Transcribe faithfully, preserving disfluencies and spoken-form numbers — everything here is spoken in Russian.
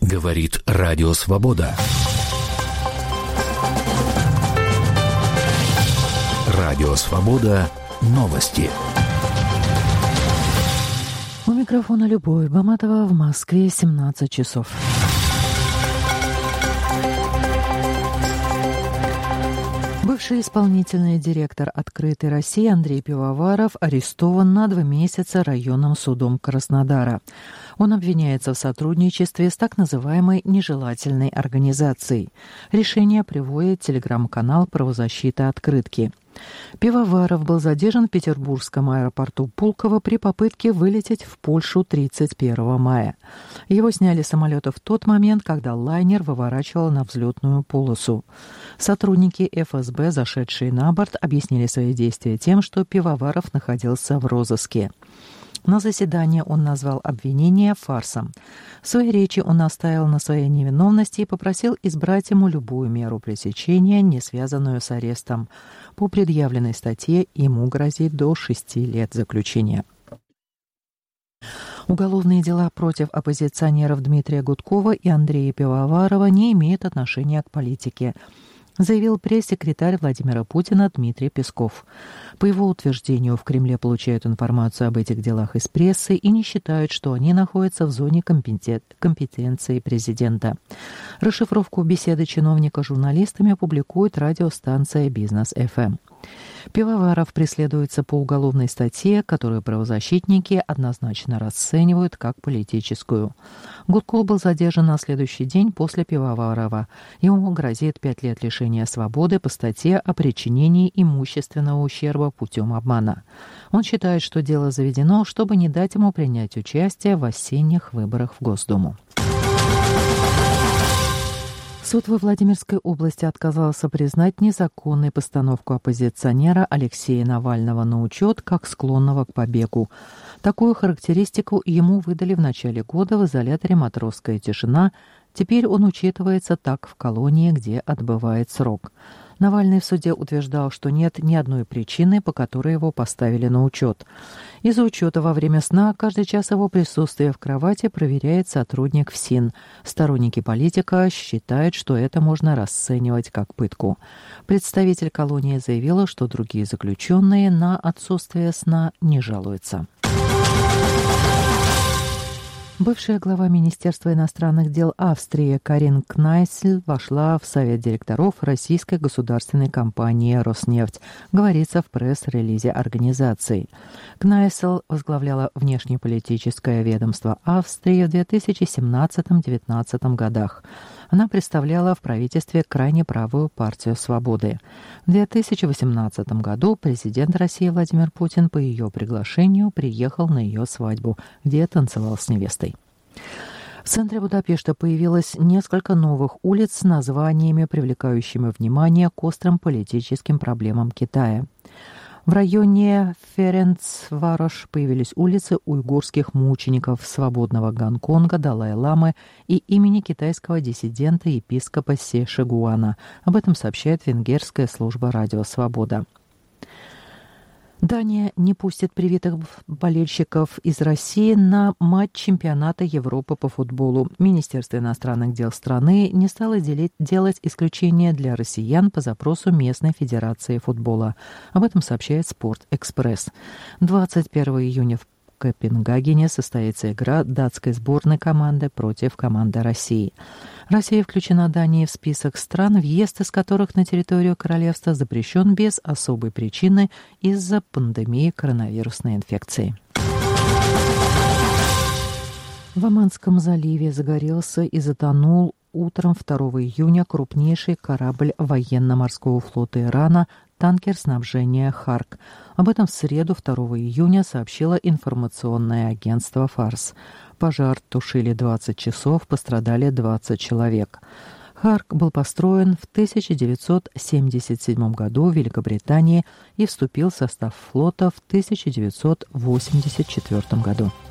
Говорит Радио Свобода. Радио Свобода. Новости. У микрофона Любовь Баматова, в Москве семнадцать часов. Бывший исполнительный директор «Открытой России» Андрей Пивоваров арестован на два месяца районным судом Краснодара. Он обвиняется в сотрудничестве с так называемой нежелательной организацией. Решение приводит телеграм-канал «Правозащита Открытки». Пивоваров был задержан в петербургском аэропорту Пулково при попытке вылететь в Польшу тридцать первого мая. Его сняли с самолета в тот момент, когда лайнер выворачивал на взлетную полосу. Сотрудники эф эс бэ, зашедшие на борт, объяснили свои действия тем, что Пивоваров находился в розыске. На заседании он назвал обвинение фарсом. В своей речи он настаивал на своей невиновности и попросил избрать ему любую меру пресечения, не связанную с арестом. По предъявленной статье ему грозит до шести лет заключения. Уголовные дела против оппозиционеров Дмитрия Гудкова и Андрея Пивоварова не имеют отношения к политике, заявил пресс-секретарь Владимира Путина Дмитрий Песков. По его утверждению, в Кремле получают информацию об этих делах из прессы и не считают, что они находятся в зоне компетенции президента. Расшифровку беседы чиновника с журналистами публикует радиостанция «Бизнес эф эм». Пивоваров преследуется по уголовной статье, которую правозащитники однозначно расценивают как политическую. Гудков был задержан на следующий день после Пивоварова. Ему грозит пять лет лишения свободы по статье о причинении имущественного ущерба путем обмана. Он считает, что дело заведено, чтобы не дать ему принять участие в осенних выборах в Госдуму. Суд во Владимирской области отказался признать незаконной постановку оппозиционера Алексея Навального на учет как склонного к побегу. Такую характеристику ему выдали в начале года в изоляторе «Матросская тишина». Теперь он учитывается так в колонии, где отбывает срок. Навальный в суде утверждал, что нет ни одной причины, по которой его поставили на учет. Из-за учета во время сна каждый час его присутствия в кровати проверяет сотрудник ФСИН. Сторонники политика считают, что это можно расценивать как пытку. Представитель колонии заявила, что другие заключенные на отсутствие сна не жалуются. Бывшая глава Министерства иностранных дел Австрии Карин Кнайсель вошла в совет директоров российской государственной компании «Роснефть», говорится в пресс-релизе организации. Кнайсель возглавляла внешнеполитическое ведомство Австрии в две тысячи семнадцатом — две тысячи девятнадцатом годах. Она представляла в правительстве крайне правую партию «Свободы». В две тысячи восемнадцатом году президент России Владимир Путин по ее приглашению приехал на ее свадьбу, где танцевал с невестой. В центре Будапешта появилось несколько новых улиц с названиями, привлекающими внимание к острым политическим проблемам Китая. В районе Ференцварош появились улицы уйгурских мучеников, свободного Гонконга, Далай-ламы и имени китайского диссидента-епископа Се Шигуана. Об этом сообщает венгерская служба «Радио Свобода». Дания не пустит привитых болельщиков из России на матч чемпионата Европы по футболу. Министерство иностранных дел страны не стало делить, делать исключение для россиян по запросу местной федерации футбола. Об этом сообщает «Спорт-Экспресс». двадцать первого июня в Копенгагене состоится игра датской сборной команды против команды России. Россия включена Данией в список стран, въезд из которых на территорию королевства запрещен без особой причины из-за пандемии коронавирусной инфекции. В Оманском заливе загорелся и затонул утром второго июня крупнейший корабль военно-морского флота Ирана, танкер снабжения «Харк». Об этом в среду второго июня сообщило информационное агентство «Фарс». Пожар тушили двадцать часов, пострадали двадцать человек. «Харк» был построен в тысяча девятьсот семьдесят седьмом году в Великобритании и вступил в состав флота в тысяча девятьсот восемьдесят четвёртом году.